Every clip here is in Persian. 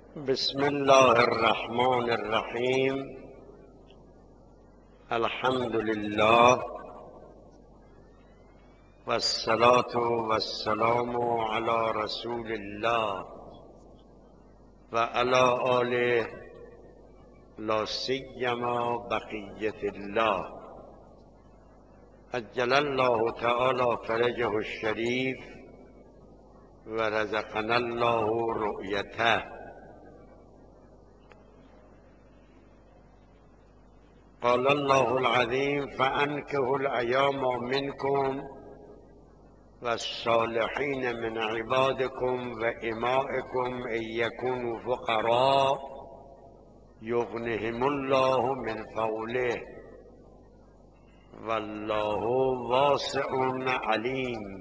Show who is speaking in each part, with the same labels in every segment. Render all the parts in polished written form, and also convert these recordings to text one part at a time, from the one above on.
Speaker 1: بسم الله الرحمن الرحیم. الحمد لله والصلاة والسلام على رسول الله و علی آله لا سیما بقیة الله عجل الله تعالی فرجه الشریف و رزقنا الله رؤیته. قال الله العظيم فأنكحوا الأيام منكم والصالحين من عبادكم وإمائكم إن يكونوا فقراء يغنهم الله من فضله والله واسع عليم.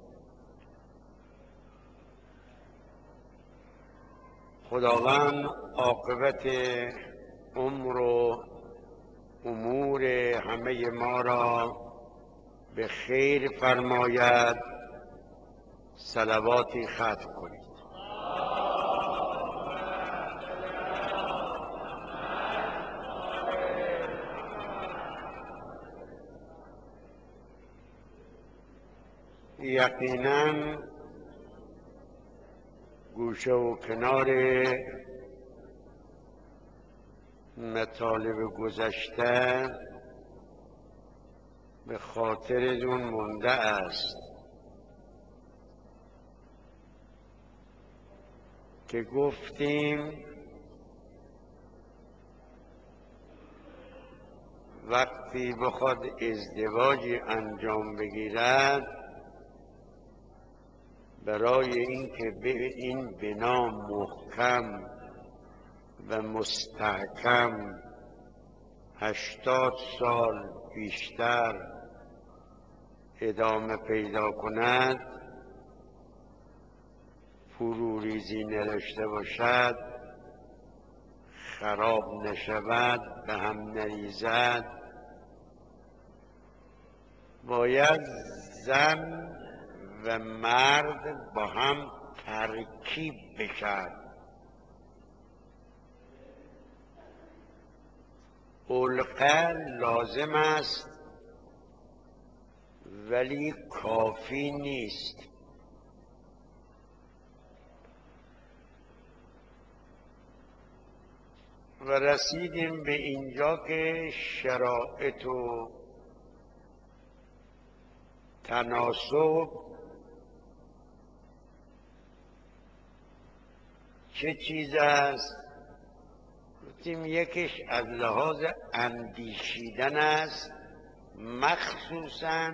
Speaker 1: خداوند عاقبت عمر و امور همه ما را به خیر فرماید. صلواتی ختم کنید. یقینا گوشه و کنار مطالب گذشته به خاطرتون مونده است که گفتیم وقتی بخواد ازدواجی انجام بگیرد برای اینکه به این بنا محکم و مستحکم 80 سال بیشتر ادامه پیدا کند، فروریزی نداشته باشد، خراب نشود، به هم نریزد، باید زن و مرد با هم ترکیب بشن. علقه لازم است ولی کافی نیست. و رسیدیم به اینجا که شرایط و تناسب چه چیز است؟ گفتیم یکیش از لحاظ اندیشیدن است، مخصوصاً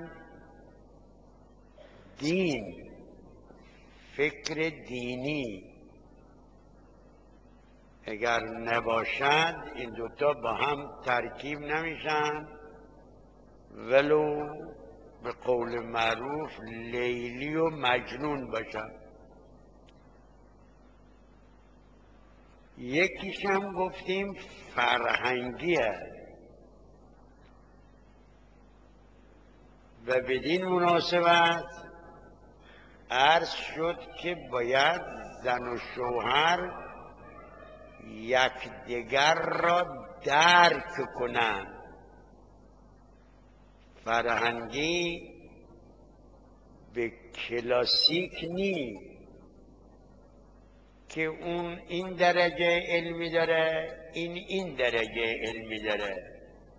Speaker 1: دین، فکر دینی اگر نباشد این دوتا با هم ترکیب نمیشن، ولو به قول معروف لیلی و مجنون باشن. یکیش هم گفتیم فرهنگیه و بدین مناسبت عرض شد که باید زن و شوهر یکدیگر را درک کنند. فرهنگی به کلاسیک نی که اون این درجه علمی داره، این درجه علمی داره.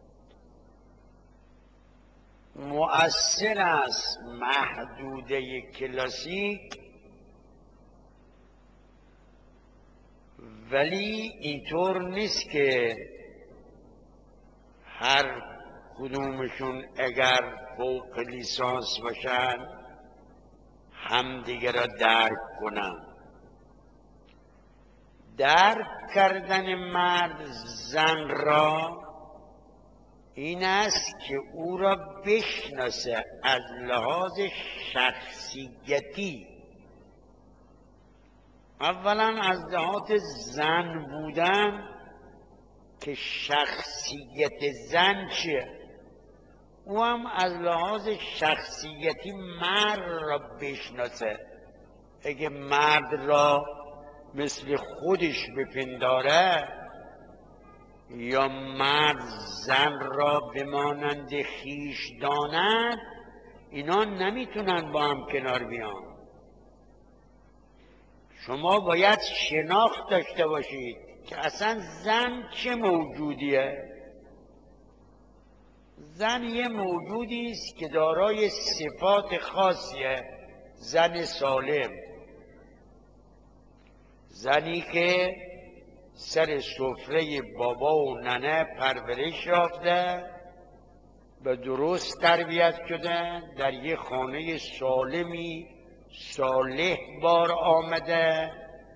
Speaker 1: مؤثر است محدوده کلاسیک، ولی اینطور نیست که هر کدومشون اگر فوق لیسانس باشن همدیگه را درک کنن. درک کردن مرد زن را این است که او را بشناسه از لحاظ شخصیتی. اولا از لحاظ زن بودن که شخصیت زن چیه، او هم از لحاظ شخصیتی مرد را بشناسه. اگه مرد را مثل خودش بپنداره یا مرد زن را بمانند خویش داند، اینا نمیتونن با هم کنار بیان. شما باید شناخت داشته باشید که اصلا زن چه موجودیه. زن یه موجودی است که دارای صفات خاصیه. زن سالم، زنی که سر سفره بابا و ننه پرورش یافته و درست تربیت شده، در یه خانه سالمی صالح بار آمده،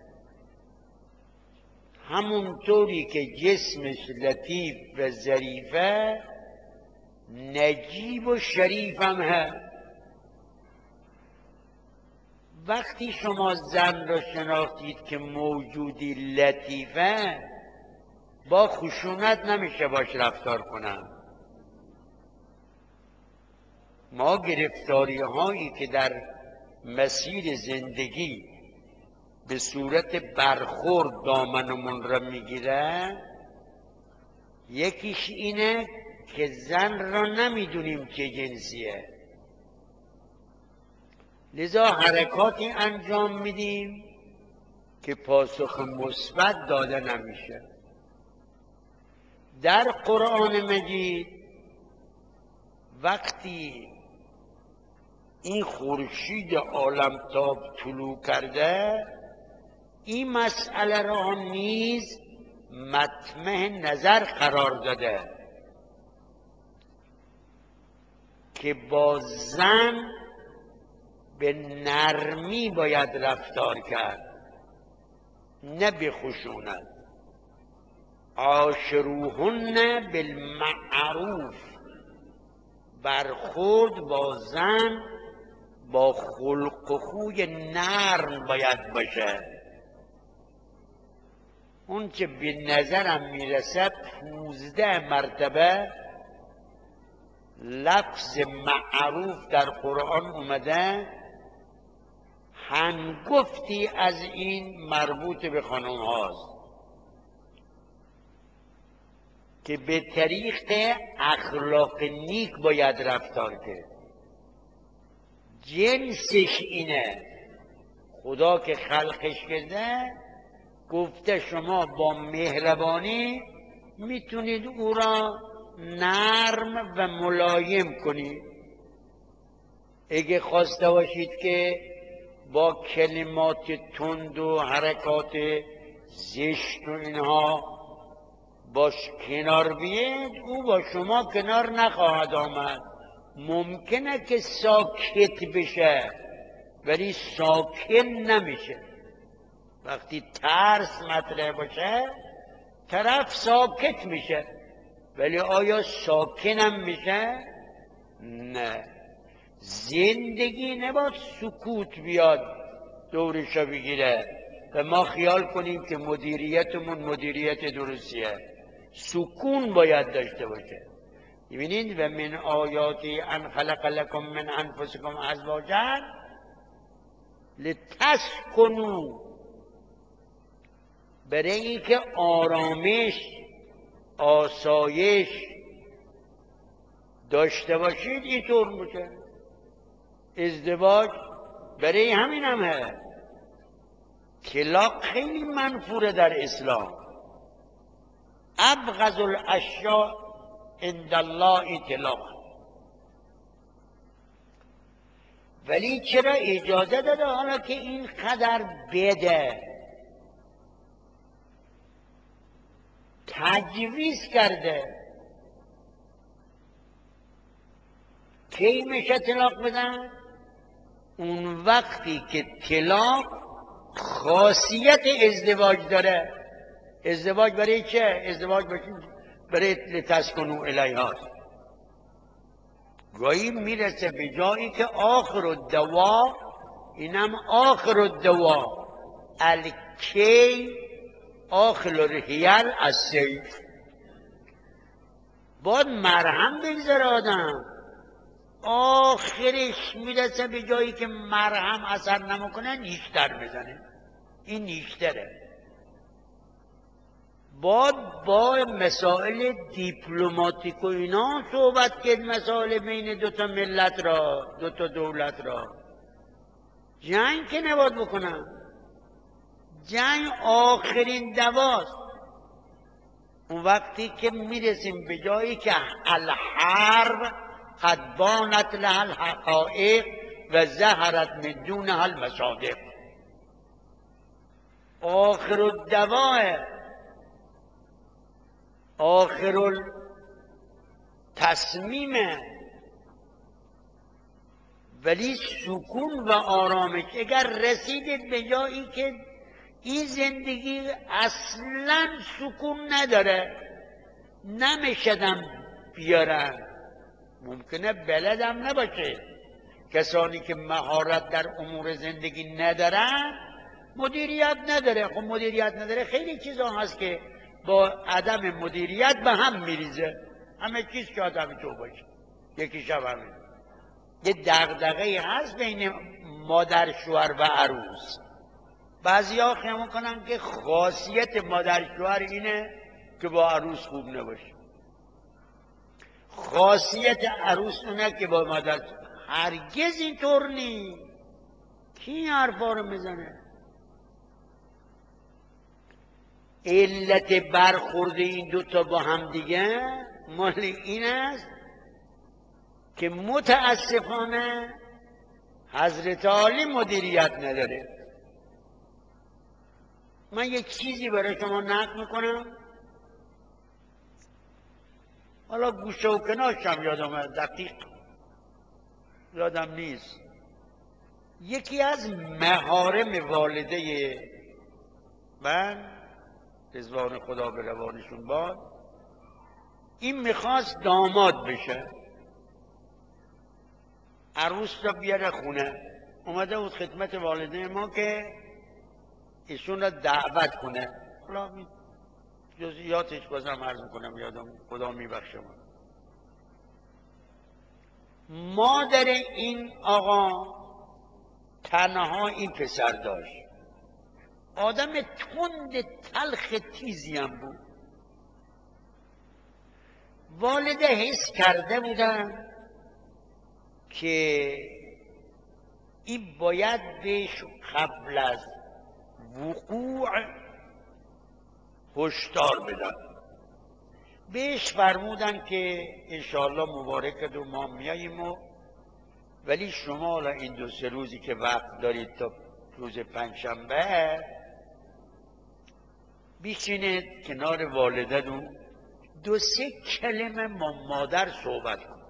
Speaker 1: همونطوری که جسمش لطیف و ظریفه نجیب و شریف هم هست. وقتی شما زن را شناختید که موجودی لطیفه، با خشونت نمیشه باش رفتار کنن. ما گرفتاری هایی که در مسیر زندگی به صورت برخورد دامنمون را میگیره، یکیش اینه که زن را نمیدونیم چه جنسیه، لذا حرکاتی انجام میدیم که پاسخ مثبت داده نمیشه. در قرآن مجید وقتی این خورشید عالمتاب طلوع کرده، این مسئله را نیز مطمع نظر قرار داده که با زن به نرمی باید رفتار کرد، نه به خشونت. عاشروهن بالمعروف، برخورد با زن با خلق و خوی نرم باید باشه. اون که به نظرم میرسد 15 مرتبه لفظ معروف در قرآن اومده، هنگفتی از این مربوط به خانم هاست که به طریق اخلاق نیک باید رفتار کرد. جنسش اینه. خدا که خلقش کرده گفته شما با مهربانی میتونید او را نرم و ملایم کنید. اگه خواسته باشید که با کلمات تند و حرکات زشت و اینها باش کنار بیاید، او با شما کنار نخواهد آمد. ممکنه که ساکت بشه ولی ساکن نمیشه. وقتی ترس مطرح باشه طرف ساکت میشه، ولی آیا ساکنم میشه؟ نه. زندگی نباید سکوت بیاد دورشو بگیره و ما خیال کنیم که مدیریتمون مدیریت درستیه. سکون باید داشته باشه. ببینید و من آیاتی ان خلق لکم من انفسکم ازواجا لتسکنوا، برای اینکه آرامش آسایش داشته باشید. اینطور میشه. ازدواج برای همین همه. طلاق خیلی منفوره در اسلام. ابغض الاشیاء عند الله طلاق. ولی چرا اجازه داده حالا که این قدر بده؟ تجویز کرده. کی میشه طلاق بدن؟ اون وقتی که طلاق خاصیت ازدواج داره. ازدواج برای چه؟ ازدواج برای لتسکنوا الیها. گاهی میرسه به جایی که آخر الدوا، اینم آخر الدوا، الکی آخر الحیل السیف. باید مرهم بگذاره آدم. آخرش میرسه به جایی که مرهم اثر نمیکنه نیشتر بزنه. این نیکتره. با مسائل دیپلماتیک و اینا صحبت کرد، مسائل بین دوتا ملت را، دوتا دولت را. جنگ که نباید بکنن، جنگ آخرین دواست. اون وقتی که میرسیم به جایی که الحرب قد بانت لها الحقائق و ظهرت من دونها المصادق، آخر الدواء، آخر التصمیم. ولی سکون و آرامش، اگر رسیدید به جایی که این زندگی اصلا سکون نداره، نمیشدم بیارن، ممکنه بلدم نباشه. کسانی که مهارت در امور زندگی ندارن مدیریت نداره. خب مدیریت نداره، خیلی چیزا هست که با عدم مدیریت به هم میریزه. همه چیز که آدمی تو باشه، یکی شب همین. یه دغدغه‌ای هست بین مادر شوهر و عروس. بعضیا خیال میکنن که خاصیت مادر شوهر اینه که با عروس خوب نباشه، خاصیت عروس اونه که با مادر. هرگز اینطور نیست. کی این حرفا رو میزنه؟ علت برخورد این دوتا با هم دیگه مال این است که متاسفانه حضرت عالی مدیریت نداره. من یک چیزی برای شما نقل میکنم، حالا گوشه و کنارشم یادم دقیق یادم نیست. یکی از محارم والده من رضوان خدا به روانشون باد، این میخواست داماد بشه، عروس را بیاره خونه. اومده بود خدمت والده ما که ایشون را دعوت کنه. حالا جزئیاتش بازم عرض میکنم، یادم خدا میبخشه. مادر این آقا تنها این پسر داشت، آدم تند تلخ تیزی هم بود. والده حس کرده بودن که این باید بهش قبل از وقوع هشدار بدن. بهش فرمودن که انشاءالله مبارکت و ما میاییم، ولی شما حالا این 2-3 روزی که وقت دارید تا روز پنجشنبه بیشینید کنار والدتون 2-3 کلمه ما مادر صحبت کنید.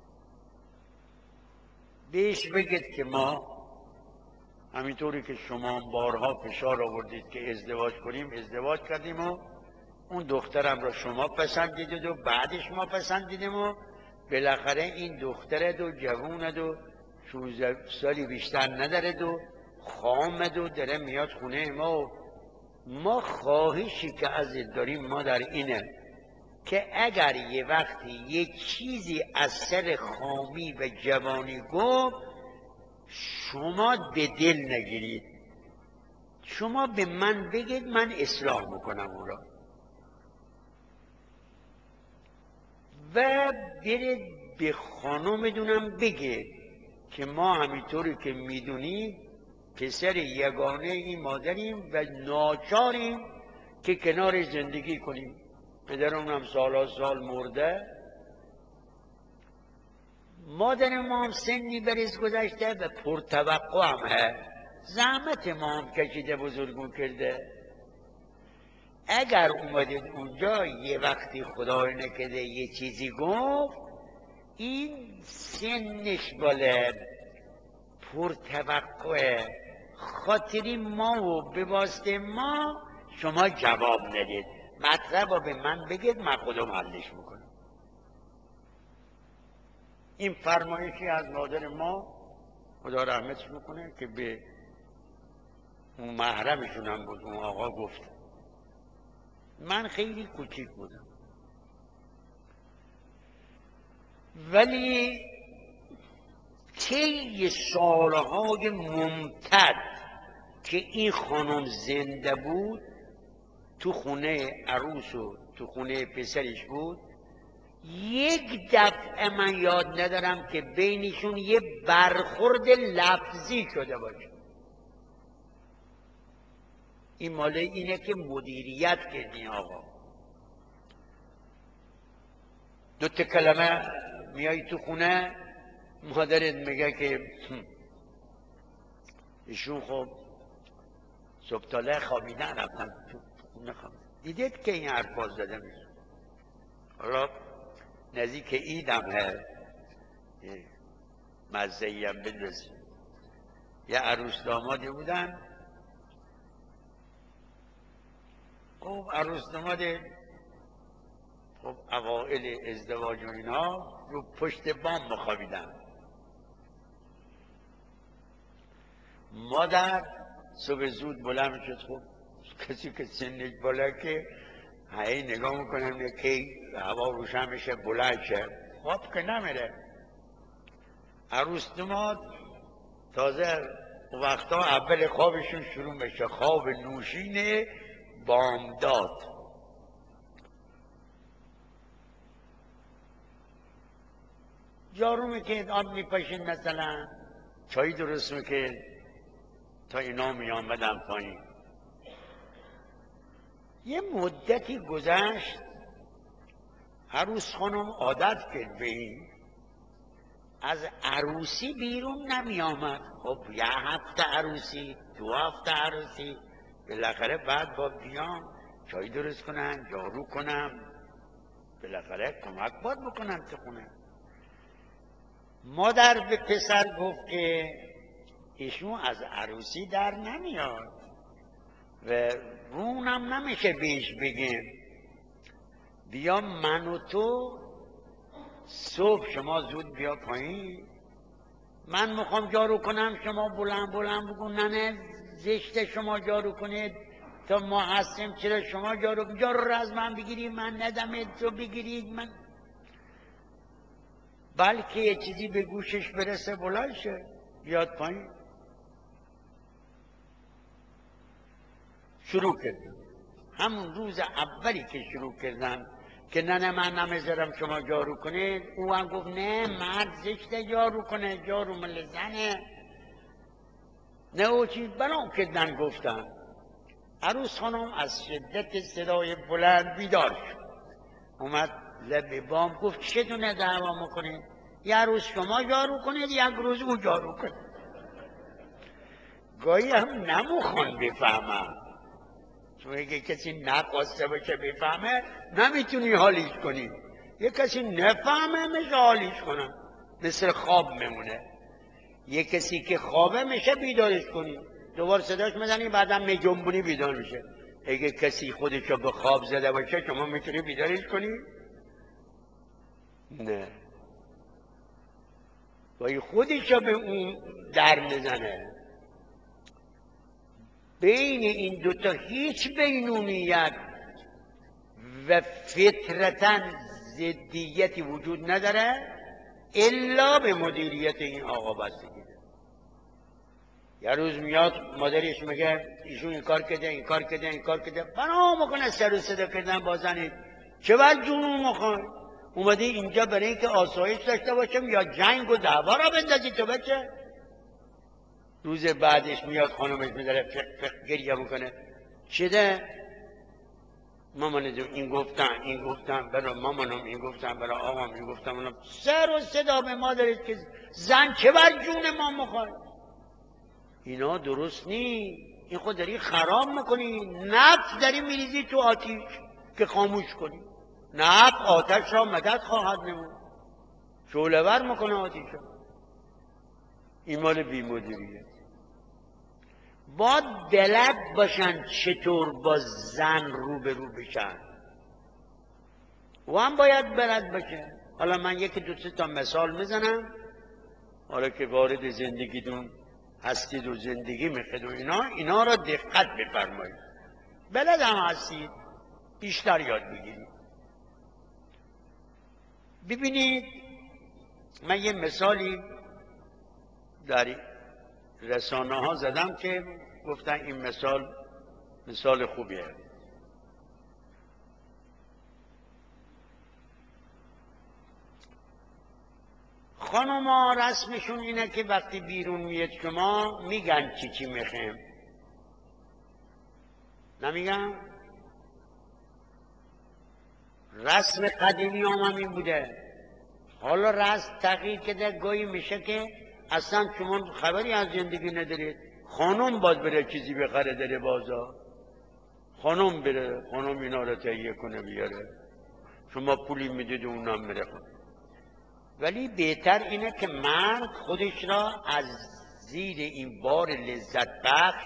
Speaker 1: بهش بگید که ما همینطوری که شما بارها فشار آوردید که ازدواج کنیم، ازدواج کردیم و اون دخترم را شما پسندیدید و بعدش ما پسندیدیم و بالاخره این دخترت و جوونت و 16 سالی بیشتر ندارد و خامد و داره میاد خونه ما خواهشی که ازت داریم ما در اینه که اگر یه وقتی یه چیزی از سر خامی و جوانی گفت شما به دل نگیرید، شما به من بگید من اصلاح میکنم اون را و برید به خانومتونم بگید که ما همینطوری که میدونید پسر یگانه این مادریم و ناچاریم که کنار زندگی کنیم. پدرمون هم سال مرده، مادر ما هم سنی بریز گذشته و پرتوقع هم هست، زحمت ما هم کشیده بزرگون کرده. اگر اومدید اونجا یه وقتی خدای نکرده یه چیزی گفت، این سنش بالا پرتوقع خاطری ما و به واسطه ما شما جواب ندید، مطلب رو به من بگید من خودم حلش میکنم. این فرمایشی از مادر ما خدا رحمتش میکنه که به اون محرمشون هم بود، اون آقا گفت. من خیلی کوچیک بودم ولی طی سالهای ممتد که این خانم زنده بود، تو خونه عروس و تو خونه پسرش بود، یک دفعه من یاد ندارم که بینشون یه برخورد لفظی شده باشه. این ماله اینه که مدیریت کردی آقا. دو تا کلمه میای تو خونه، مادرت میگه که ایشون خب صبح تاله خوابیدن رفتن تو خونه خوابیدن. دیدید که این حرفا زده میشه. حالا نزدیک عیدم هست، مزه‌ای هم بندازیم. یه عروس دامادی بودن، خب عروس داماد خب اوائل ازدواج و اینا رو پشت بام بخوابیدن. مادر صبح زود بلند شد. خب کسی که سنش بالا که هی نگاه میکنم که هوا روشن میشه بلند شه، خواب که نمیره. عروس داماد تازه وقتا اول خوابشون شروع میشه، خواب نوشین بامداد. جارو میکرد، آب میپاشید، مثلا چای درست میکرد تا اینا میامدن پایین. یه مدتی گذشت، عروس خانم عادت کرد به این، از عروسی بیرون نمی آمد. خب یه هفته عروسی، 2 هفته عروسی، بالاخره بعد با بیام چای درست کنم، جارو کنم، بالاخره کمک باید بکنم تو خونه. مادر به پسر گفت که ایشون از عروسی در نمیاد و رونم نمیشه بهش بگیم بیا من و تو صبح شما زود بیا پایین، من میخوام جارو کنم، شما بلند بلند بگو نه زشته شما جارو کنید تا ما هستیم، چرا شما جارو رو از من بگیرید، من ندمت تو بگیرید من، بلکه یه چیزی به گوشش برسه بلند شه بیاد پایین. شروع کردم همون روز اولی که شروع کردم که نه من نمیذارم شما جارو کنید، او هم گفت نه مرد زشته جارو کنه، جارو مال زنه. نه او چیز برام کردن گفتن. عروس خانم از شدت صدای بلند بیدار شد، اومد لب بام گفت چه دونه دعوا میکنید؟ یه روز شما جارو کنید، یک روز او جارو کنید. گاهی هم نمیخوان بفهمم، چون اگه کسی نخواسته باشه بفهمه نمیتونی حالیش کنی، یه کسی نفهمه میشه حالیش کنن، مثل خواب میمونه. یه کسی که خوابه میشه بیدارش کنی، دوبار صداش میزنی بعدم میجنبونی بیدار میشه. اگه کسی خودشو به خواب زده باشه شما میتونی بیدارش کنی؟ نه، وای خودشو به اون در میزنه. بین این دوتا هیچ بینونیت و فطرتا ضدیتی وجود نداره الا به مدیریت این آقا بستگی داره. یه روز میاد مادرش میگه ایشون این کار کرده، این کار کرده، این کار کرده، بنا میکنه سر و صدا کردن با زنید. چه بر جنون میخوای؟ اومدی اینجا برای اینکه آسایش داشته باشم یا جنگ و دعوا را بندازی تو بچه؟ روز بعدش میاد خانمش میداره فق گریه میکنه، چه مامان جون این گفتن برای مامانم، این گفتن برای آقام، این گفتن سر و صدا به مادرش که زن چه بر جون ما میخوای؟ اینا درست نی، این خود داری خراب میکنی، نفت داری میریزی تو آتیش که خاموش کنی. نفت آتش را مدد خواهد نمود، شعله‌ور میکنه آتیش را. این مال بی‌مدیریت. باید بلد باشن چطور با زن روبرو بشن و هم باید بلد باشه. حالا من یکی دو تا مثال میزنم، حالا که وارد زندگیتون هستید و زندگی میخواید و اینا را دقت بفرمایید، بلد هم هستید بیشتر یاد بگیرید. ببینید من یه مثالی در رسانه ها زدم که گفتن این مثال خوبیه. خانوما رسمشون اینه که وقتی بیرون میاد شما میگن چی میخوایم، نمیگن؟ رسم قدیمی هم این بوده. حالا رسم تغییر کرده، گاهی میشه که اصلا شما خبری از زندگی ندارید، خانم باید بره چیزی بخره داره بازار، خانم بره، خانم اینا رو تهیه کنه بیاره، شما پولی میدید و اونم میره. ولی بهتر اینه که مرد خودش را از زیر این بار لذت بخش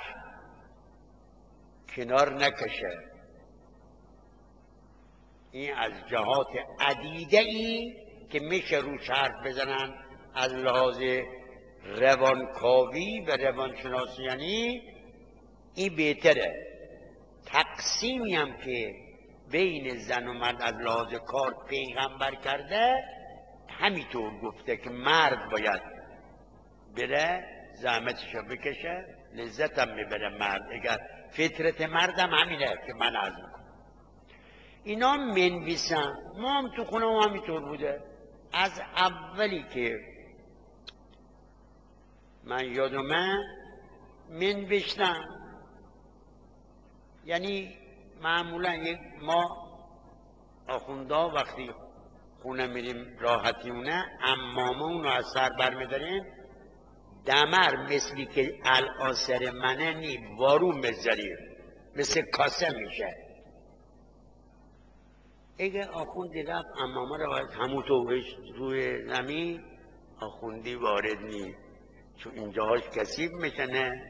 Speaker 1: کنار نکشه. این از جهات عدیده ای که میشه روش حرف بزنن از لحاظ روانکاوی و روانشناسی، یعنی این بهتره. تقسیمی هم که بین زن و مرد از لحاظ کار پیغمبر کرده همینطور گفته که مرد باید بره زحمتشو بکشه، لذت هم میبره مرد. اگر فطرت مردم همینه که من عرض میکنم اینا منویسن. ما هم تو خونه ما همینطور بوده. از اولی که من یادمه منوشتم، یعنی معمولا ما آخوندا وقتی خونه میریم راحتیونه عمامون رو از سر برمیداریم، دمر مثلی که الاسر منه نی وارو میذاریم، مثل کاسه میشه. اگه آخوندی رفت عمامه رو باید همونطور روی زمین، آخوندی وارد نی، چون اینجاهاش کثیف میشنه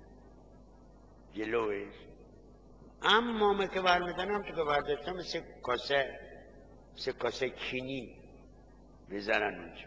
Speaker 1: جلوش. عمامه که برمیدنم تو که برداشتم مثل کاسه چینی بزنن اونجا.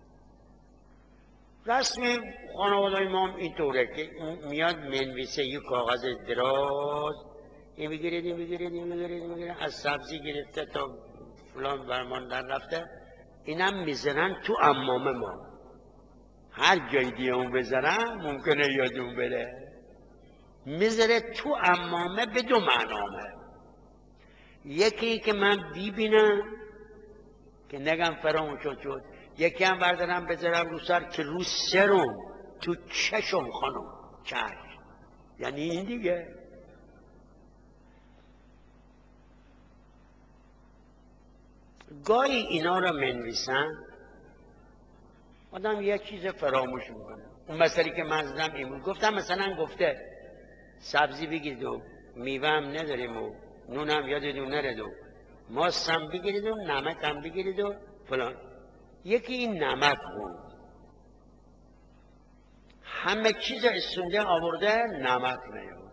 Speaker 1: رسم خانوادای ما هم اینطوره که میاد منویسه یک کاغذ دراز، این میگیرید از سبزی گرفته تا فلان برمان در رفته، اینم میزنن تو عمامه ما. هر جای دیگه اون بزنن ممکنه یادون بره، میذاره تو عمامه به دو معنامه. یکی که من ببینم که نگم فراموش شد، یکی هم بردارم بذارم رو سر که رو سرم تو چشم خانم چشم، یعنی این دیگه. گاهی اینا رو منویسن آدم یک چیز فراموش میکنه. اون مسئله که من زدم این بود، گفتم مثلا گفته سبزی بگیرید و میوه هم نداریم و نون هم یادتون نرد و ماست هم بگیرید و نمک هم بگیرید و فلان. یکی این نمک بود، همه چیز استونده آورده، نمک نیاد.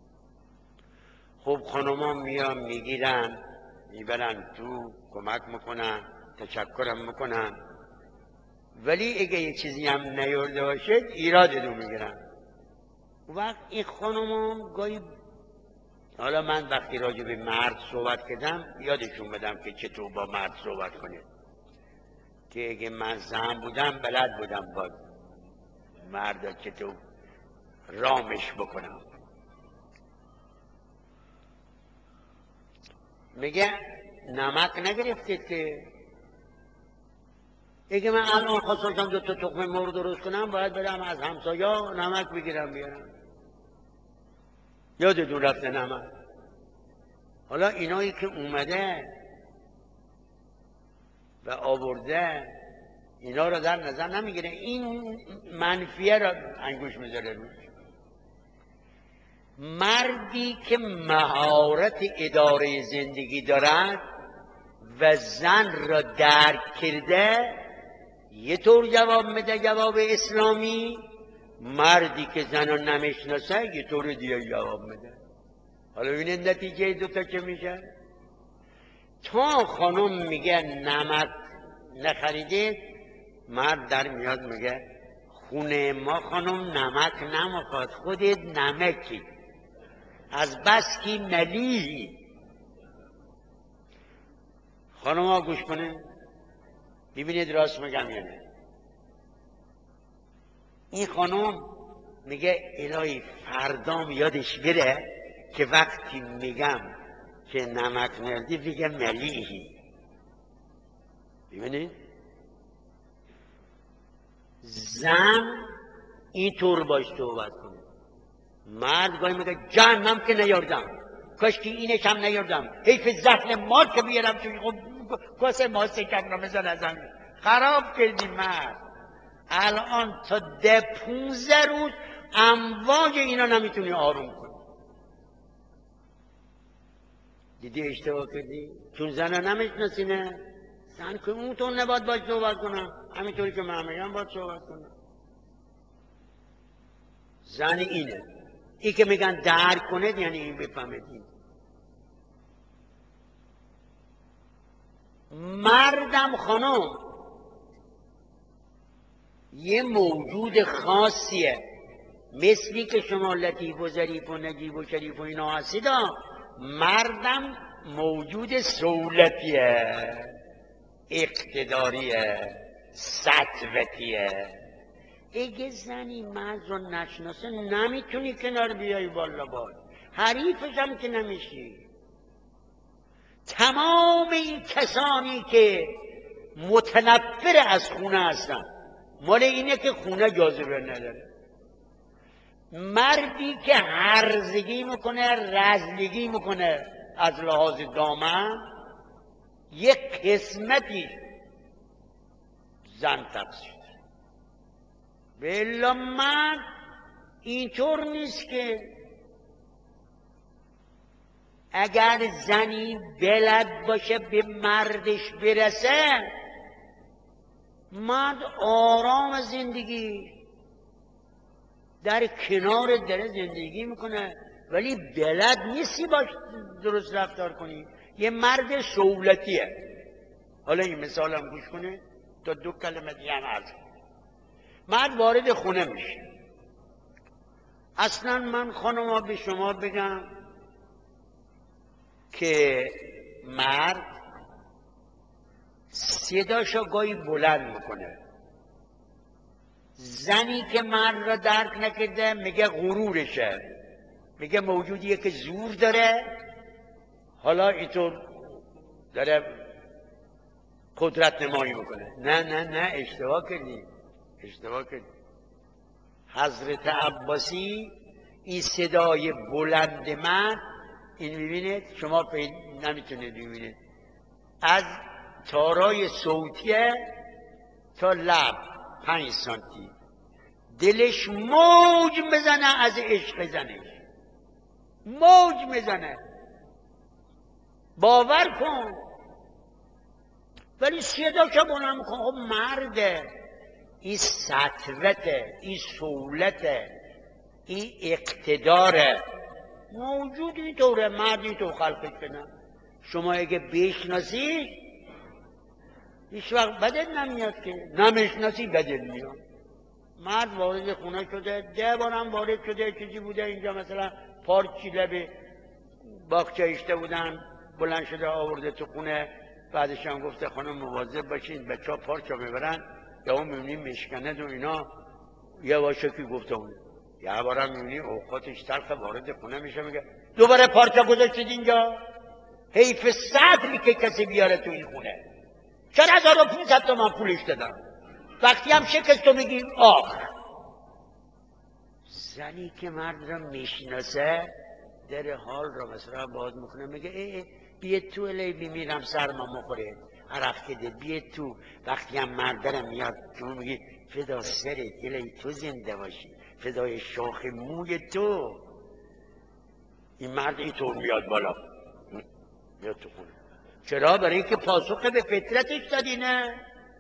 Speaker 1: خب خانوما میان میگیرن میبرن تو، کمک میکنن، تشکرم میکنن، ولی اگه یه چیزی هم نیورده باشد ایراد دو میگیرن. وقت این خانوما گاهی، حالا من وقتی راجع به مرد صحبت کردم یادشون بدم که چطور با مرد صحبت کنید، که اگه من زن بودم بلد بودم با مرد چطور رامش بکنم. میگه نمک نگرفتید که اگه من الان خواستم 2 تا تخم مرغ درست کنم باید برم از همسایا نمک بگیرم بیارم. یادتون رفته نمک. حالا اینایی که اومده و آورده اینا رو در نظر نمیگیره، این منفیه را انگوش میذاره روش. مردی که مهارت اداره زندگی دارد و زن را درک کرده یه طور جواب میده، جواب اسلامی. مردی که زن را نمیشناسه یه طور دیگه جواب میده. حالا ببینید نتیجه دوتا چه میشه. تا خانم میگه نمک نخریدید، مرد در میاد میگه خونه ما خانم نمک نمیخواد، خودت نمکی، از بس کی ملیحی. خانم ها گوش کنه ببینید راست میگم یا نه. این خانم میگه الهی فردام یادش بره که وقتی میگم که نمک مردی بگه ملیحی. ببینید زن اینطور باش صحبت کنه. مرد گاهی میگه جهنم که نیاردم، کاش که اینش هم نیاردم، حیف زهر مار که بیارم توی خب کاسه ما سکم را بزن ازم. خراب کردی مرد. الان تا 15 روز امواج اینا نمیتونی آروم کنی. دیدی اشتباه کردی؟ چون زن نمیشناسی نه؟ زن که اون تو نباید باید صحبت کنم، همینطوری که من میگم باید صحبت کنم. زن اینه، ای که میگن درک کنه یعنی این بفهمید. مردم خانم یه موجود خاصیه، مثلی که شما لطیف و ظریف و نجیب و شریف و اینا هستید. مردم موجود سهولتیه، اقتداریه، سطوتیه. اگه زنی مرد رو نشناسه نمیتونی کنار بیایی بالا بالا، حریفش هم که نمیشی. تمام این کسانی که متنفر از خونه هستن مال اینه که خونه جاذبه نداره. مردی که هرزگی میکنه، رزلگی میکنه از لحاظ دامن، یک قسمتی زن تقصیر. بلا من اینطور نیست که اگر زنی بلد باشه به مردش برسه، مرد آرام زندگی در کنار داره زندگی میکنه، ولی بلد نیستی باش درست رفتار کنی. یه مرد سهولتیه. حالا این مثال هم گوش کنه تا 2 کلمه دیگه هم عرض. مرد وارد خونه میشه. اصلا من خانوما به شما بگم که مرد صداشو گاهی بلند میکنه. زنی که مرد را درک نکرده میگه غرورشه، میگه موجودیه که زور داره، حالا اینطور داره قدرت نمایی میکنه. نه نه نه، اشتباه کردی، اشتباه کردی. حضرت عباسی این صدای بلند مرد، این میبینید شما نمیتونید ببینید، از تارای صوتیه تا لب 5 سانتی، دلش موج میزنه از عشق زنش، موج میزنه، باور کن. ولی صداشو بلند میکنه. خب مرده، این سطوته، این سهولته، این اقتداره. موجود اینطوره، مردی تو خلقش کنن. شما اگه بشناسی هیچ وقت بدت نمیاد، که نمیشناسی بدت میاد. مرد وارد خونه شده، 10 بارم وارد شده، چیزی بوده اینجا مثلا پارچی لبه باغچه اشته بودن، بلند شده آورده تو خونه. بعدش هم گفته خانم مواظب باشین بچه ها پارچا میبرن، یا اون میبینی مشکنه و اینا. یه واشکی گفته اونه، یه بارم میبینی اوقاتش تلخ، وارد خونه میشه میگه دوباره پارچا گذاشتید اینجا. حیف صدری که کسی بیاره تو این خونه. 4500 تومان پولش دادم، وقتی هم شکست تو میگی آخ. زنی که مرد را میشناسه در حال را مثلا باز میکنه، میگه بیه تو الی میمیرم سرما مخوره عرق کده، بیه تو. وقتی هم مرد را میاد تو میگی فدا سرت الی تو زنده باشی، فدای شاخ موی تو. این مرد اینطور میاد بالا، میاد تو خونه. چرا؟ برای اینکه پاسخ به فطرتش دادی، نه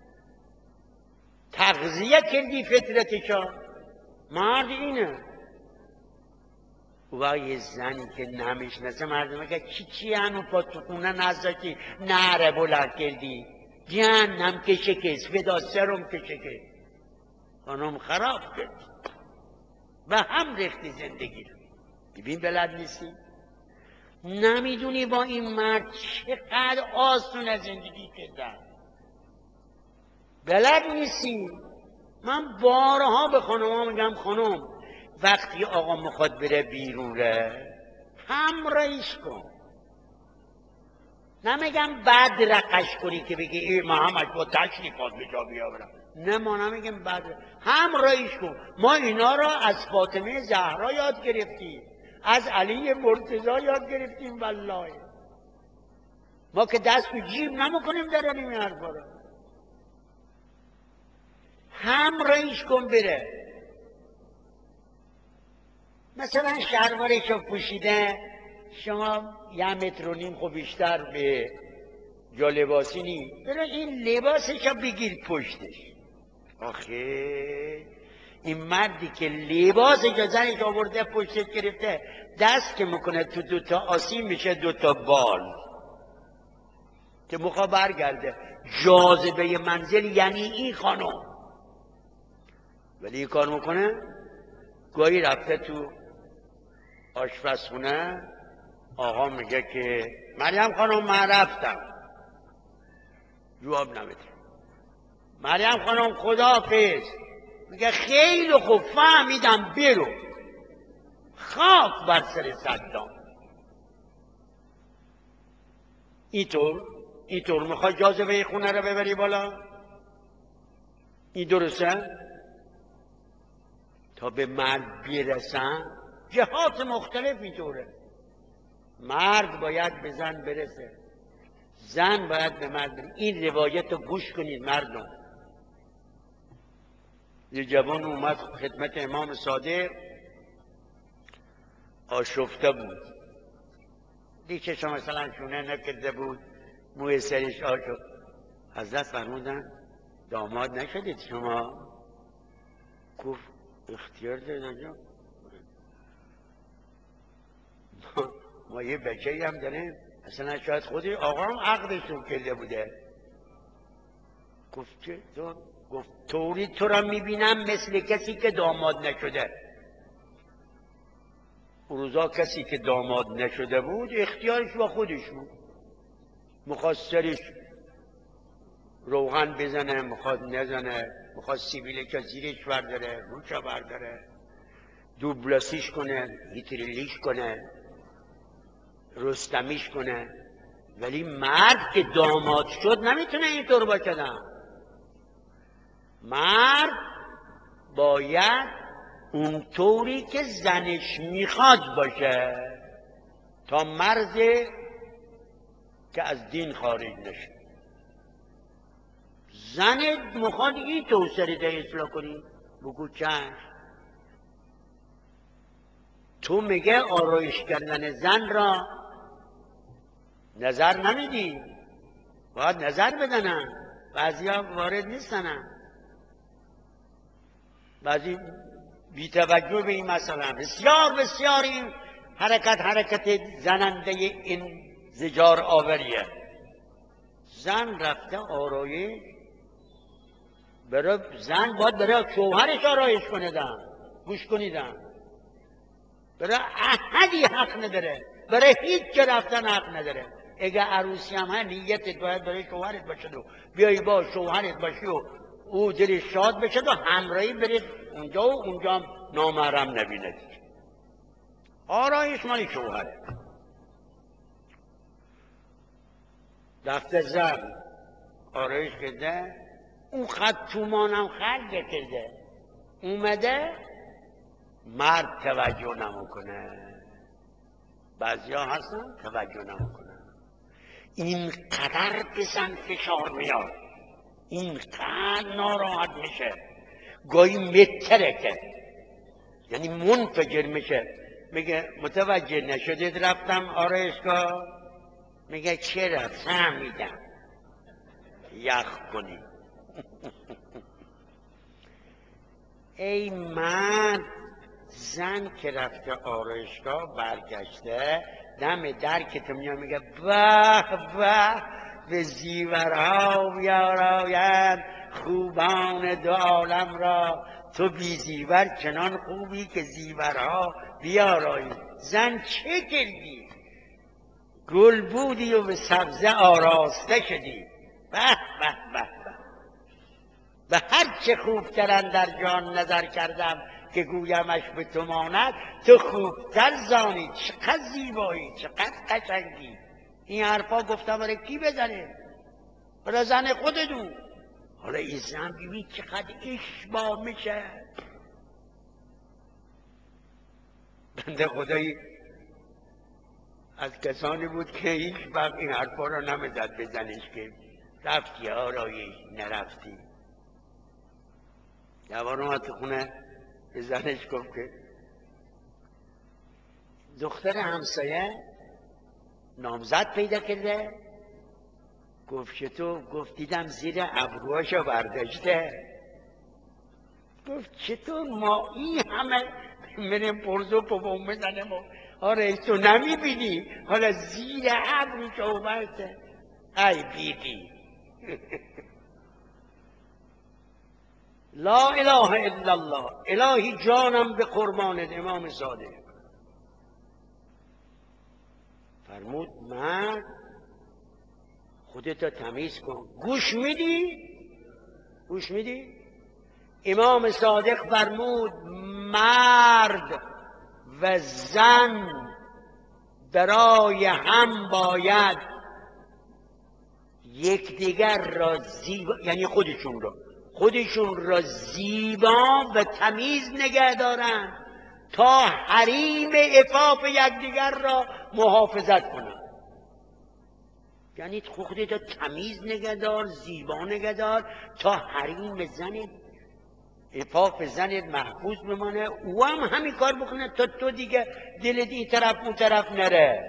Speaker 1: تغذیه کردی فطرتشا. مرد اینه. و یه زنی که نمیشناسه مردم میگه چی هنو پا تو خونه نذاشتی، نره بلند کردی، جهنم که شکست، فدا سرم که شکست. خانم خراب کردی و هم ریختی زندگی رو. ببین بلد نیستی، نمیدونی با این مرد چقدر آسونه زندگی کردن، بلد نیستی. من بارها به خانم‌ها میگم خانم وقتی آقا میخواد بره بیرونه هم رئیس کن. نمیگم بعد رقش کنی که بگی ای محمد با تشریفات به جا بیاورم، نه ما نمیگم بعد، هم رئیس کن. ما اینا را از فاطمه زهرا یاد گرفتیم، از علی مرتضی یاد گرفتیم. والله ما که دست تو جیب نمیکنیم در این حرفا را. هم رئیس کن بره. مثلا شلوارش رو پوشیده، شما 1.5 متر خب بیشتر به جا لباسی نی، برو این لباسش رو بگیر پشتش. آخه این مردی که لباسش رو زنش آورده پشتش گرفته، دست که میکنه تو 2 آسین میشه 2 بال که میخوا برگرده. جاذبه منزل یعنی این خانم. ولی این کار میکنه. گاهی رفته تو آشپزخونه، آقا میگه که مریم خانم من رفتم، جواب نمیده. مریم خانم خداحافظ، میگه خیلی خوب فهمیدم برو. خاک بر سر صدام. اینطور میخوای جاذبه خونه رو ببری بالا؟ این درسته؟ تا به مرد برسن جهات مختلف اینطوره. مرد باید به زن برسه، زن باید به مرد برسه. این روایت رو گوش کنید مردم. یه جوان اومد خدمت امام صادق، آشفته بود، دیکش مثلا شونه نکرده بود، موی سرش آشفت. حضرت فرمودن داماد نشدید شما؟ گفت اختیار دارید. ما یه بچه‌ای هم داریم، اصلا شاید خودی آقا هم عقدشون کرده بوده. گفت چه؟ گفت طوری تو را میبینم مثل کسی که داماد نشده. روزا کسی که داماد نشده بود اختیارش با خودش بود، میخواد سرش روغن بزنه، میخواد نزنه، میخواد سیبیله که زیرش برداره، روچا برداره، دوبلاسیش کنه، هیتریلیش کنه، رستمیش کنه. ولی مرد که داماد شد نمیتونه اینطور باشه. مرد باید اونطوری که زنش میخواد باشه، تا مرزی که از دین خارج نشه. زنت میخواد این تو سریده اصلاح کنی، بگو چند. تو میگه آرایش کردن زن را نظر نمیدی، باید نظر بدنن. بعضی ها وارد نیستن، بعضی بی توجه به این مسئله. بسیار این حرکت زننده این زجار آوریه. زن رفته آرایش، زن باید برای شوهرش آرایش کنه. گوش کنیدن، برای احدی حق نداره، برای هیچ که رفتن حق نداره. اگه عروسی هم نیتت باید برای شوهرت باشد و بیایی با شوهرت باشی و او دلش شاد بشد و همراهی برید اونجا و اونجا هم نامحرم نبیند. آرایش مال شوهره. رفته زن آرایش کرده، اون خط تومانم خرج کرده، اومده مرد توجه نمیکنه. بعضی ها هستن توجه نمیکنن. اینقدر به زن فشار میاد، اینقدر ناراحت میشه، گاهی مترکه، یعنی منفجر میشه. میگه متوجه نشدید رفتم آرایشگاه؟ میگه چرا؟ فهمیدم یخ کنی. ای مرد، زن که رفته آرایشگاه برگشته، دم در که تو میگه به به به زیورها بیاراید خوبان دو عالم را، تو بی زیور چنان خوبی که زیورها بیارایی. زن چه کردی؟ گل بودی و به سبزه آراسته شدی. به به به به هر چه خوبترن در جان نظر کردم، که گویمش به تو ماند، تو خوبتر زانی، چقدر زیبایی، چقدر قشنگی. این حرفا گفتم برای کی بزنه؟ برای زن خودتون. حالا این زن ببین چقدر اشباه میشه. بنده خدایی از کسانی بود که هیچ وقت این حرفا رو نمیزد بزنش که رفتی آرایش نرفتی. یه بار اومد تو خونه به زنش گفت که دختر همسایه نامزد پیدا کرده. گفت چطور؟ گفت دیدم زیر ابروهاشو برداشته. گفت چطور ما این همه میریم پرزو پوم بزنیم آره تو نمیبینی؟ حالا زیر ابروشو برده. ای بیبی لا اله الا الله. الهی جانم به قربانت. امام صادق فرمود مرد خودتو تمیز کن. گوش میدی؟ گوش میدی؟ امام صادق فرمود مرد و زن برای هم باید یکدیگر را زیبا، یعنی خودشون را زیبا و تمیز نگه دارن تا حریم عفاف یکدیگر را محافظت کنن. یعنی خودت تمیز نگه دار، زیبا نگه دار تا حریم زنت، عفاف زنت محفوظ بمانه. او هم همین کار بکنه تا تو دیگه دلت این طرف اون طرف نره.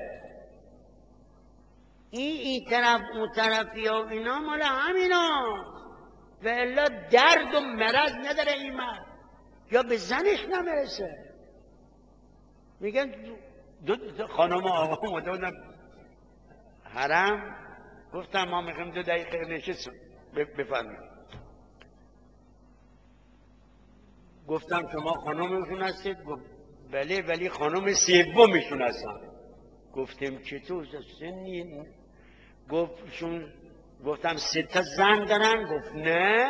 Speaker 1: این طرف اون طرفی ها اینا مال همینا و الا درد و مرض نداره این مرد یا به زنش نمیرسه. میگن خانم آقا مدادم حرم گفتم ما میخوایم 2 دقیقه نشست بفرمایید. گفتم شما خانمشون هستید؟ گفت بله ولی خانم سومشون هستم. گفتم چطور سنی؟ گفتم 3 تا زن دارن؟ گفت نه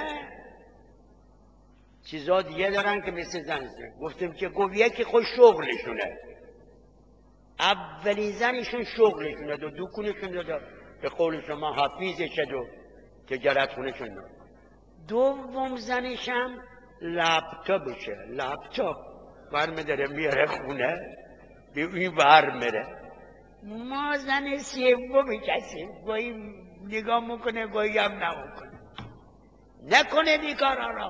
Speaker 1: چیزا دیگه دارن که مثل زن هستن. گفتم که گفت یکی خود شغلشونه، اولین زنشون شغلشونه دو دکونشون داده به قول شما حفیظشه و تجارت خونشون داده. دوم زنشم لپتاپشه، لپتاپ برمیداره میاره خونه به این برمیره. ما زن سومی کسیم، گاهی نگاه میکنه گاهی هم نمیکنه. نکنه بیکارا را.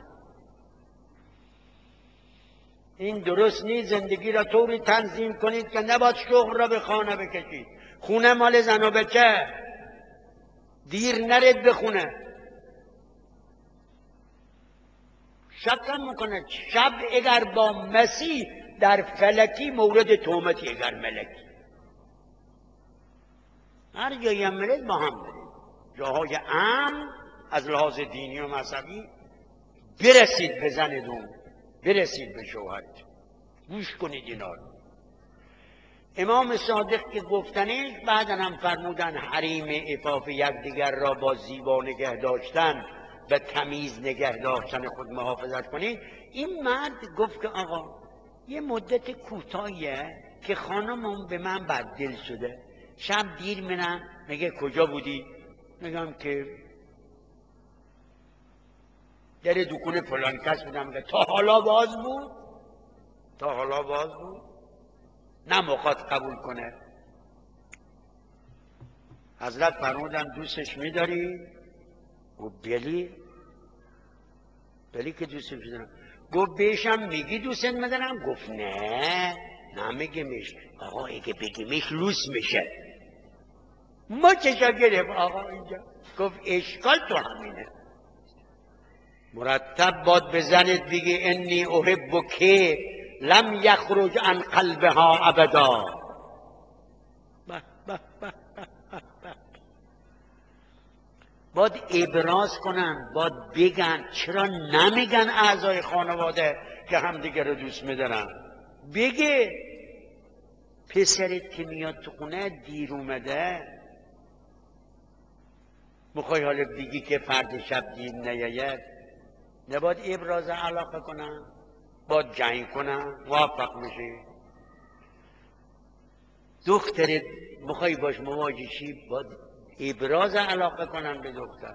Speaker 1: این درست نیست. زندگی را طوری تنظیم کنید که نباید شغل را به خانه بکشید. خونه مال زن و بچه، دیر نرید به خونه. شک میکنه شب اگر با مسیح در فلکی مورد تهمتی، اگر ملکی هر جایی هم میرید با هم برید. جاهای امن از لحاظ دینی و مذهبی برسید به زنتون، برسید به شوهرتون. گوش کنید اینا رو. امام صادق که گفتنش بعدا هم فرمودن حریم عفاف یکدیگر را با زیبا نگه داشتن و تمیز نگه داشتن خود محافظت کنید. این مرد گفت که آقا یه مدت کوتاهیه که خانمم به من بددل شده، شب دیر میرم میگه کجا بودی؟ میگم که در دکون فلان کس بودم. میگه تا حالا باز بود؟ تا حالا باز بود؟ نمیخواد قبول کنه. حضرت فرمودن دوستش میداری؟ گفت بلی. بلی که دوستش میدارم. گفت بهشم میگی دوست میدارم؟ گفت نه نمیگیمش. آقا اگه بگیمش لوس میشه. ما چشا گرفت آقا اینجا. گفت اشکال تو همینه. مرتب باد به زنت بگی انی احبک لم یخرج عن قلبها ابدا. باید ابراز کنن، باید بگن. چرا نمیگن اعضای خانواده که همدیگه رو دوست میدارن؟ بگه پسرت که میاد تو خونه دیر اومده، میخوای حالا بگی که فرد شب دیر نیاید؟ نباید ابراز علاقه کنن؟ با جنگ کنم موفق میشه. دختر بخوای باش مواجه شی با ابراز علاقه کنم به دختر،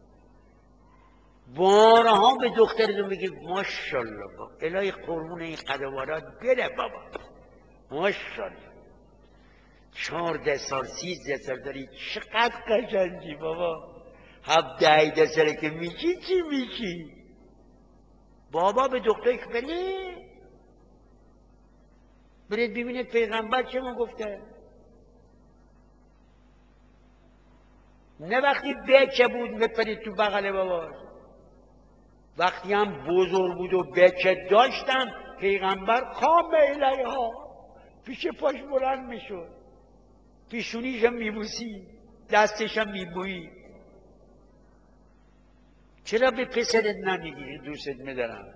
Speaker 1: بارها به دخترتون بگید ماشاءالله با الهی قربون این قدوارات بره بابا ماشاءالله 14 سال 13 سال داری چقدر قشنگی بابا، 17 ساله که میشی چی میشی؟ بابا به دخترش برید ببینید پیغمبر چه ما گفته. نه وقتی بچه بود بپرید تو بغل بابا، وقتی هم بزرگ بود و بچه داشتم پیغمبر قام الیها پیش پاش بلند میشد، پیشونیشم میبوسی، دستشم میبویی. چرا به پسرت نمیگی دوستت میدارم؟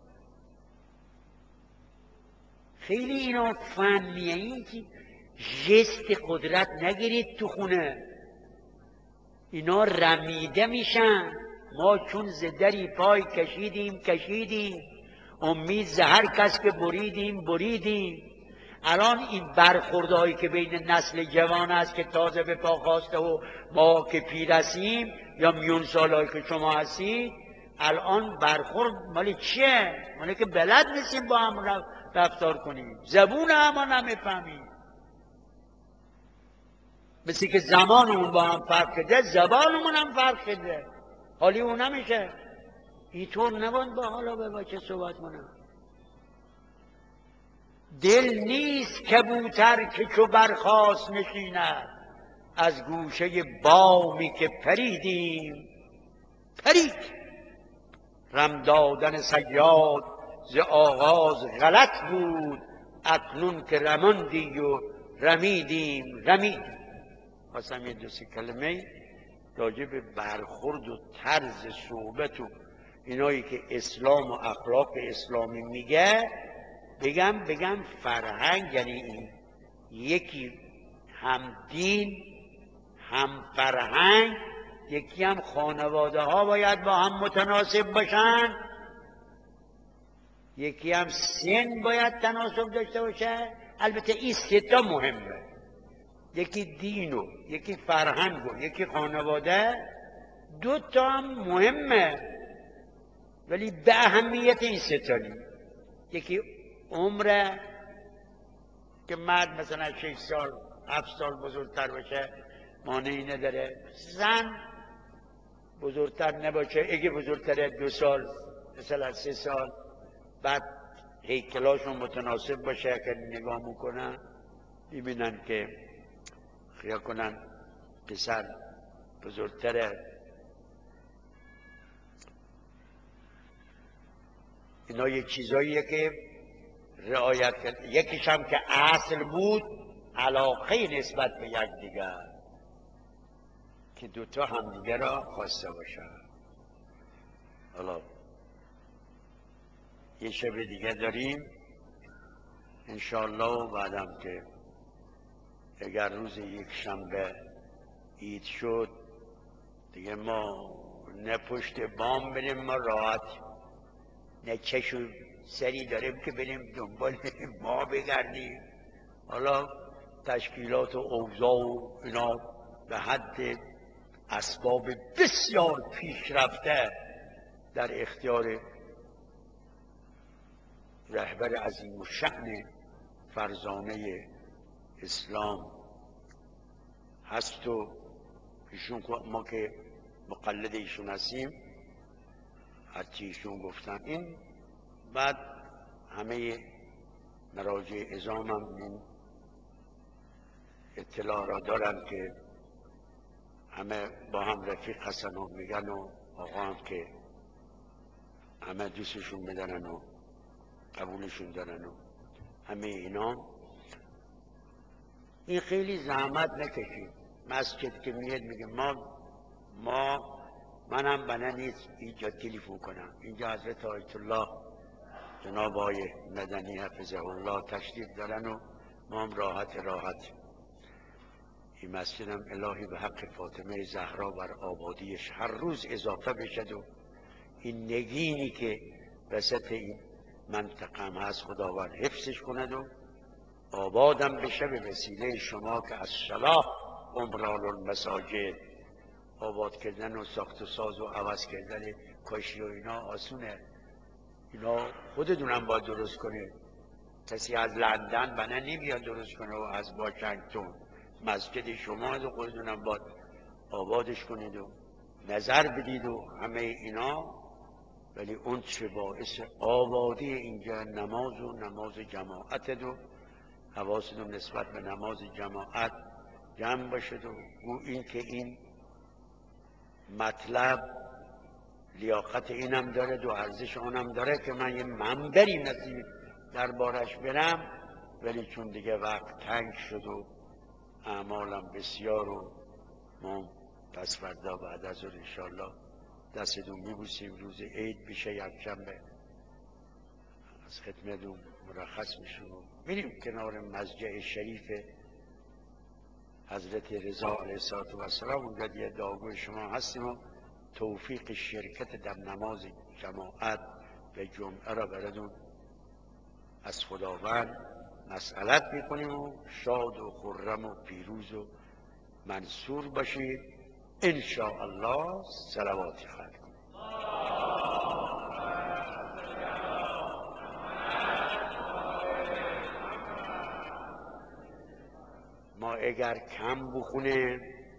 Speaker 1: خیلی اینا فنیه، این که جست قدرت نگیرید تو خونه، اینا رمیده میشن. ما چون زدری پای کشیدیم امید زهر کس که بریدیم. الان این برخوردهایی که بین نسل جوان است که تازه به پا خواسته و ما که پیرسیم یا میون سالهایی که شما هستید، الان برخورد مال چیه؟ مالی که بلد نیستیم با هم رفتار کنیم، زبون اما نمیفهمیم. مثل که زمانمون با هم فرق کرده زبانمون هم فرق کرده، حالی اون نمیشه. اینطور نباید با حالا به بچه صحبت کنم. دل نیست کبوتر که چو برخاست نشیند، از گوشه بامی که پرید رم دادن صیاد ز آغاز غلط بود، اکنون که رماندی و رمیدیم. خواستم یه 2-3 کلمه راجع به برخورد و طرز صحبت و اینایی که اسلام و اخلاق اسلامی میگه بگم فرهنگ یعنی این یکی هم دین هم فرهنگ، یکی هم خانواده ها باید با هم متناسب باشن، یکی هم سن باید تناسب داشته باشه. البته این 3 تا مهمه، یکی دین و یکی فرهنگ و یکی خانواده، 2 تا هم مهمه ولی به اهمیت این 3 تا نیم. یکی عمره که مرد مثلا 6 سال 7 سال بزرگتر باشه مانعی نداره، زن بزرگتر نباشه، اگه بزرگتره 2 سال مثلا 3 سال، بعد هیکلاشون متناسب باشه که نگاه میکنن ببینن که خیال کنن پسر بزرگتره. اینا یه چیزاییه که رعایت کرد. یکیش هم که اصل بود علاقه نسبت به یکدیگر، که 2 تا همدیگه را خواسته باشن. حالا یه شب دیگه داریم انشاءالله، و بعدم که اگر روز 1 شنبه عید شد دیگه ما نه پشت بام بریم ما راحت، نه چش و سری داریم که بریم دنبال ما بگردیم. حالا تشکیلات و اوضاع و اینا به حد اسباب بسیار پیشرفته در اختیار رهبر عظیم الشأن فرزانه اسلام هست و ایشون ما که مقلد ایشون هستیم هرچی ایشون گفتن این. بعد همه مراجع عظام هم این اطلاع را دارن که همه با هم رفیق هستن و میگن و آقا هم که همه دوستشون میدارن و قبولشون دارن و همه اینا. این خیلی زحمت نکشید. مسجد که میاد میگه منم بنا نیست اینجا تلفن کنم، اینجا حضرت آیت الله جناب آقای مدنی حفظه الله تشریف دارن و ما هم راحت این مسجدم الهی به حق فاطمه زهرا بر آبادیش هر روز اضافه بشد و این نگینی که وسط این منطقم هست، خداوند حفظش کند و آبادم بشه به وسیله شما که از صلاح عمران المساجد. آباد کردن و ساخت و ساز و عوض کردن کاشی و اینا آسونه، اینا خودتونم باید درست کنه. کسی از لندن بنا نمیاد درست کنه و از واشنگتن. مسجد شما رو خودتونم باید آبادش کنید و نظر بدید و همه اینا. ولی اون چه باعث آبادی اینجا نماز و نماز جماعت و حواستون نسبت به نماز جماعت جمع باشد و این که این مطلب لیاقت اینم داره و ارزش آنم داره که من یه منبری نصیب دربارش برم، ولی چون دیگه وقت تنگ شد و اعمالم بسیار و ما پس فردا بعد از اون انشالله دستتون میبوسیم، روز عید بشه یکشنبه از خدمتون مرخص میشیم و میریم کنار مسجد شریف حضرت رضا علیه السلام. اونجا دیگه دعاگوی شما هستیم و توفیق شرکت در نماز جماعت به جمعه را بردون از خداوند مسئلت میکنیم و شاد و خرم و پیروز و منصور باشید انشاءالله. صلواتی خواهد کنیم. ما اگر کم بخونه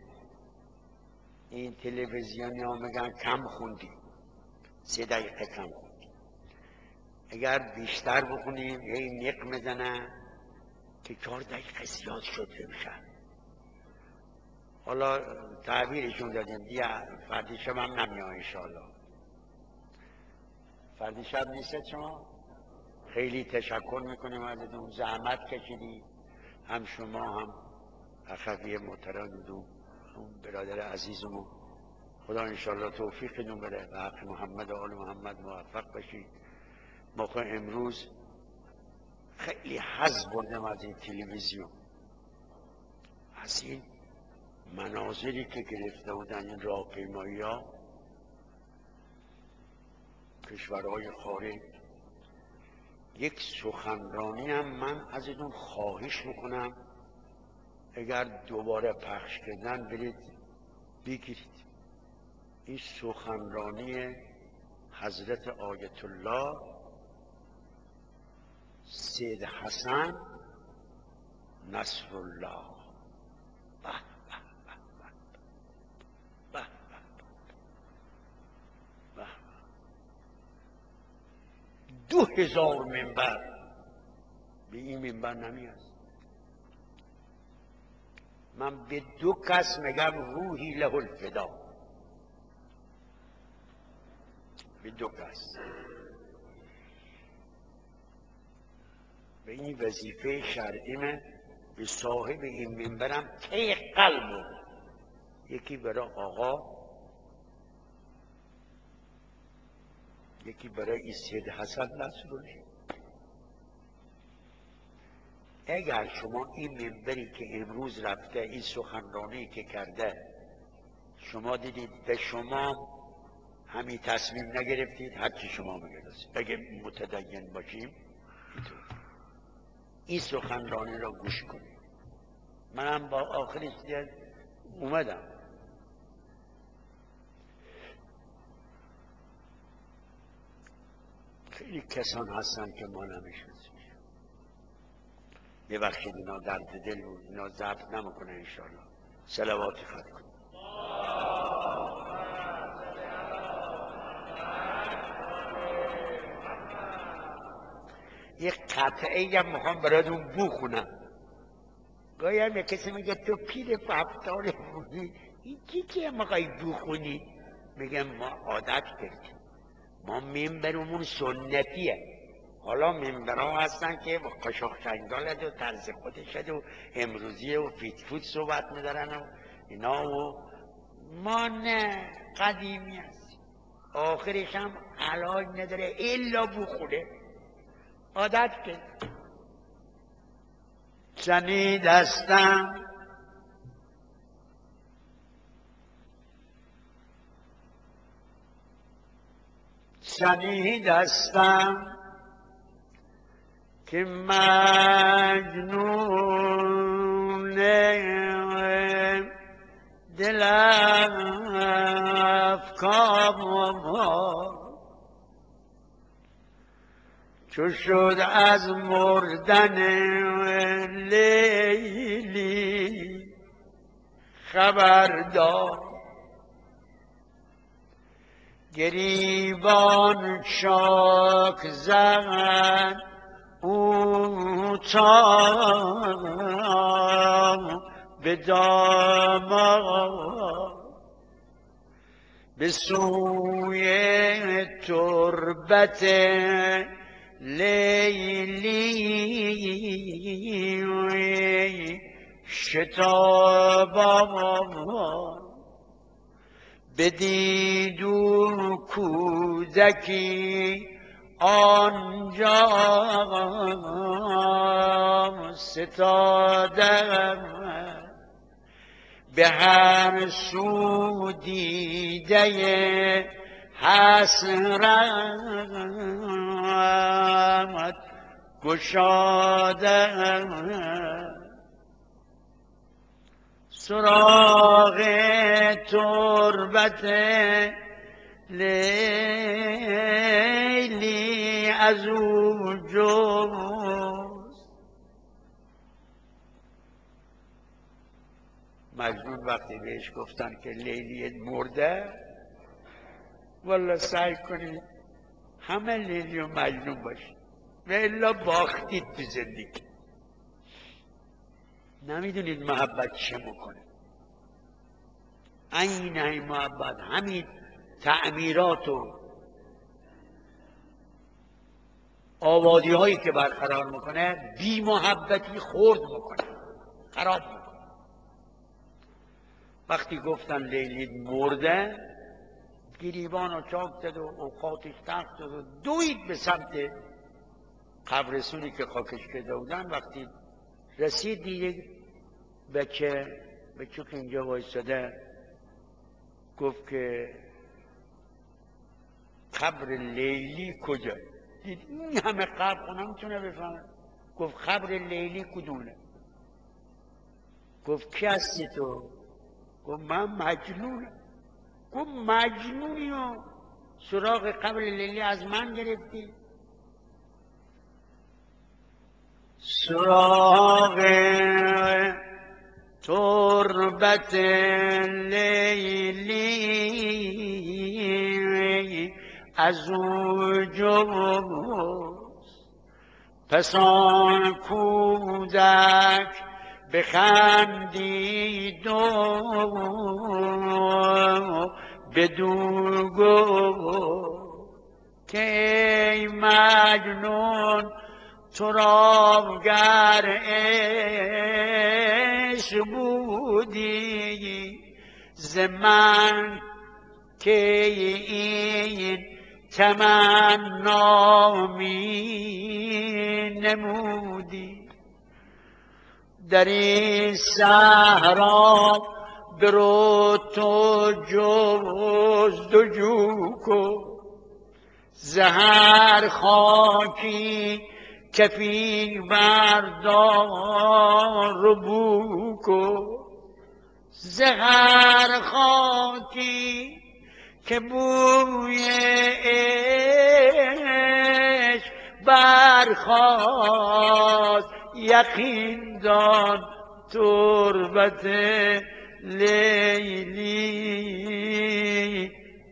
Speaker 1: این تلویزیونی ها میگن کم خوندیم، 3 دقیقه کم خوندیم. اگر بیشتر بخونیم هی نق میزنن که 4 دقیقه زیاد شد میشن. حالا تعبیرشون دادیم دیگه، فردی شب هم نمیاد انشاءالله. فردی شب نیست شما؟ خیلی تشکر میکنیم ازتون، زحمت کشیدی، هم شما هم اخوی محترم دو اون برادر عزیزمون. خدا انشاءالله توفیقتون بده و حق محمد و آل محمد موفق باشید. ما امروز خیلی حظ بردم از این تلویزیون، از این مناظری که گرفته بودن این راهپیمایی ها کشورهای خارج. یک سخنرانی هم من ازتون خواهش میکنم اگر دوباره پخش کردن برید بگیرید. این سخنرانی حضرت آیت الله سید حسن نصرالله. به به به به 2000 منبر به این منبر نمیاد. من به 2 کس میگم روحی له الفدا، به 2 کس. به این وظیفه شرعیمه، به صاحب این منبرم ته قلب. یکی برای آقا، یکی برای این سید حسن نصرالله. اگر شما این منبری که امروز رفته، این سخنرانی که کرده، شما دیدید به شما همین تصمیم نگرفتید هرچی شما میگردید اگه متدین باشیم این سخنرانی را گوش کنید. منم با آخرش اومدم. خیلی کسان هستن که ما نمیشناسیم. یه وقتی اینا درد دل بود، اینا ضبط نمیکنه انشاءالله. صلواتی خواهد کنیم. یک قطعه هم میخوام براتون بخونم. گاهی هم یک کسی میگه تو پیر 70 بودی این که میخوای بخونی؟ میگم ما عادت کردیم، ما منبرمون سنتیه. حالا منبرها هستن که با قاشق چنگال و طرز خودش و امروزیه و فیت فوت صحبت میدارن و اینا و ما نه، قدیمی هست. آخرش هم علاج نداره الا بخونه. عادت کرد. شنیدستم شنیدستم که مجنون دل افکار چو شد از مردن لیلی خبردار، گریبان چاک زد او تا به دامان، به سوی تربت لیلی شتاب آمد، بدید او کودکی آنجا ستاده، به هر سو دیده حسرت گشاده، سراغ تربت لیلی از او جست. مجنون وقتی بهش گفتن که لیلی مرده، والا سعی کنید همه لیلی و مجنون باشید و الا باختید تو زندگی. نمیدونید محبت چه میکنه. این محبت همین تعمیرات و آبادی هایی که برقرار میکنه بی محبتی خرد میکنه، خراب میکنه. وقتی گفتن لیلی مرده، گریبان و چاک زد و اوقاتش تخت زد و دوید به سمت قبرستونی که خاکش کرده بودن. وقتی رسید دیگه بچه که اینجا وایساده، گفت که قبر لیلی کجا؟ دید این همه قبر خونه میتونه بفهمه. گفت قبر لیلی کدومه؟ گفت کی هستی تو؟ گفت من مجنونم. گفت مجنونی و سراغ قبر لیلی از من گرفتی؟ سراغ تربت لیلی از او جست، پس آن کودک بخندید و بدو گفت که ای مجنون تو را گر عشق بودی ز من که این تمنا می نمودی. در این صحرا برو تو جستجو کن، ز هر خاکی کفی بردار و بو کن، ز هر خاکی که بوی عشق برخاست، یقین دان تربت لیلی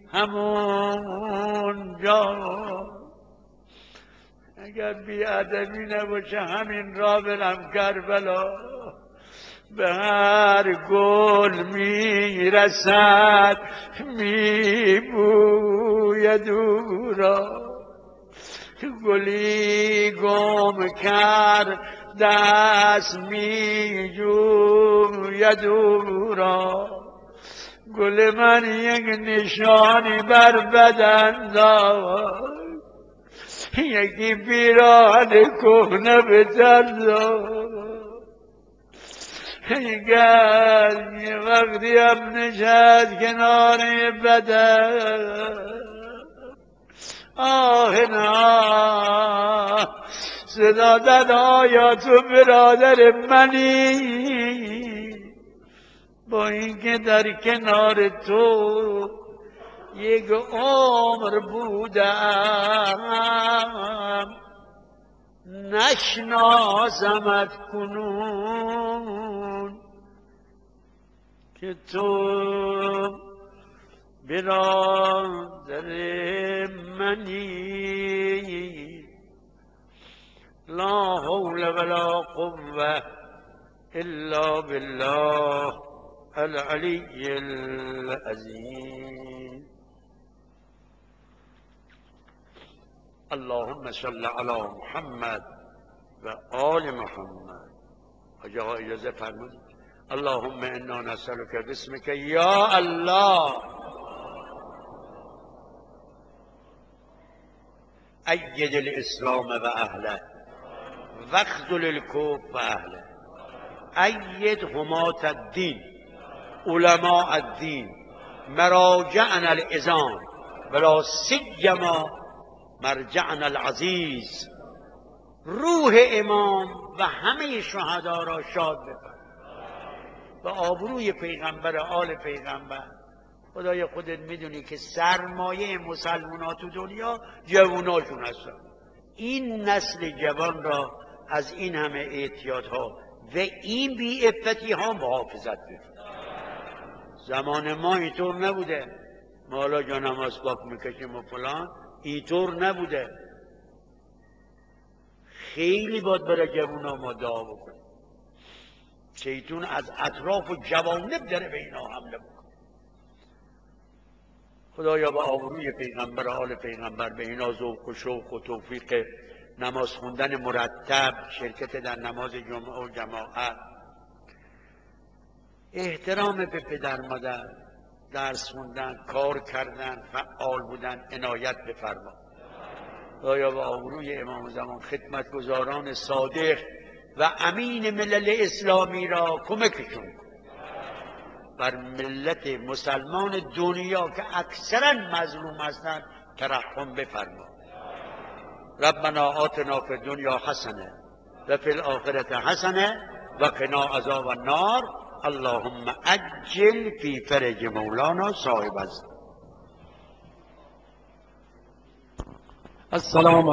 Speaker 1: همون جا. اگر بی ادبی نباشه همین را برم کربلا، به هر گل میرسد میبوید او را، گلی گم کرد دست میجوید او را. گل من یک نشانی بر بدن داشت، یکی پیراهن کهنه به تن داشت. اگر یه وقتی هم نشد کنار بدن، آه نه صدا داد آیا تو برادر منی، با اینکه در کنار تو یک عمر بودم، نشناسمت کنون که تو برادر منی. لا حول ولا قوة الا بالله العلی العظیم. اللهم صل علی محمد و آل محمد. حاجی آقا اجازه فرمودید. اللهم انا نسألك باسمك یا الله اید الاسلام و اهله واخذل الکفر و اهله، اید حماة الدین علماء الدین مراجعنا العظام ولا سیما مرجعنا العزیز. روح امام و همه شهدا را شاد بفرما و آبروی پیغمبر آل پیغمبر. خدای خودت میدونی که سرمایه مسلمان ها تو دنیا جواناشون هستن. این نسل جوان را از این همه اعتیاد ها و این بی افتی ها محافظت بکن. زمان ما اینطور نبوده، ما حالا جا نماز پاک میکشیم و فلان، اینطور نبوده. خیلی باید برای جوونا ما دعا بکنیم. شیطان از اطراف و جوانب داره به اینا حمله بکنه. خدایا با آبروی پیغمبر آل پیغمبر به اینا ذوق و شوق و توفیق نماز خوندن مرتب، شرکت در نماز جمعه و جماعت، احترام به پدر مادر، درس خوندن، کار کردن، فعال بودن عنایت بفرما. خدایا با آبروی امام زمان خدمتگزاران صادق و امین ملل اسلامی را کمکشون کن. بر ملت مسلمان دنیا که اکثرا مظلوم هستند ترحم بفرما. ربنا آتنا فی الدنیا حسنه و فی الاخرة حسنه و قنا عذاب النار. اللهم عجل فی فرج مولانا صاحب السلام.